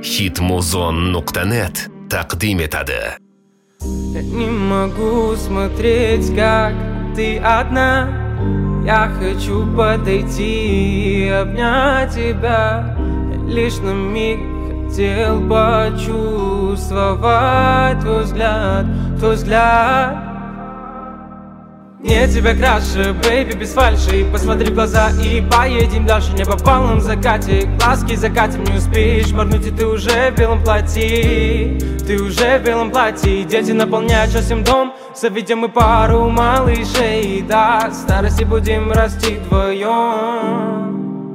Hitmuzon.net taqdim etadi. Я не могу смотреть, как ты одна. Я хочу подойти и обнять тебя. Я лишь на миг хотел почувствовать твой взгляд, твой взгляд. Мне тебя краше, бэйби, без фальши. Посмотри в глаза и поедем дальше. Небо в полном закате, глазки закатим, не успеешь моргнуть, и ты уже в белом платье. Ты уже в белом платье. Дети наполняют счастьем дом. Заведем мы пару малышей. До старости будем расти вдвоем.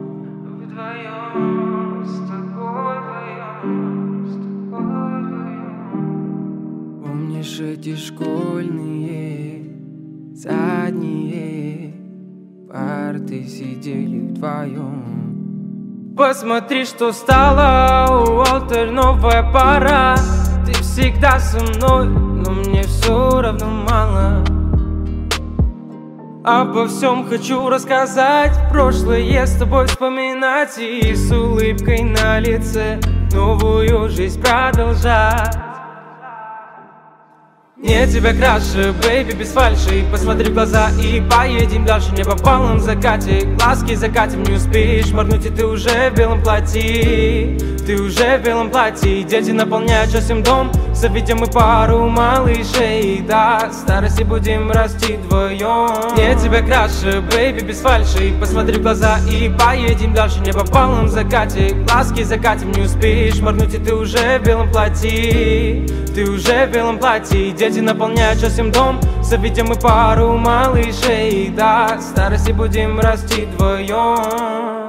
Вдвоем, с тобой вдвоем. Помнишь эти школьные задние парты, сидели вдвоем. Посмотри, что стало, Уолтер, новая пора. Ты всегда со мной, но мне все равно мало. Обо всем хочу рассказать, прошлое с тобой вспоминать и с улыбкой на лице новую жизнь продолжать. Мне тебя краше, бэйби, без фальши. Посмотри в глаза и поедем дальше. Небо в полном закате, глазки закатим, не успеешь моргнуть, и ты уже в белом платье. Ты уже в белом платье. Дети наполняют счастьем дом. Заведем мы пару малышей. До старости будем расти вдвоем. Мне тебя краше, бэйби, без фальши. Посмотри в глаза и поедем дальше. Небо в полном закате, глазки закатим, не успеешь моргнуть, и ты уже в белом платье. Ты уже в белом платье. Дети наполняют счастьем дом. Заведем мы пару малышей. До старости будем расти вдвоем.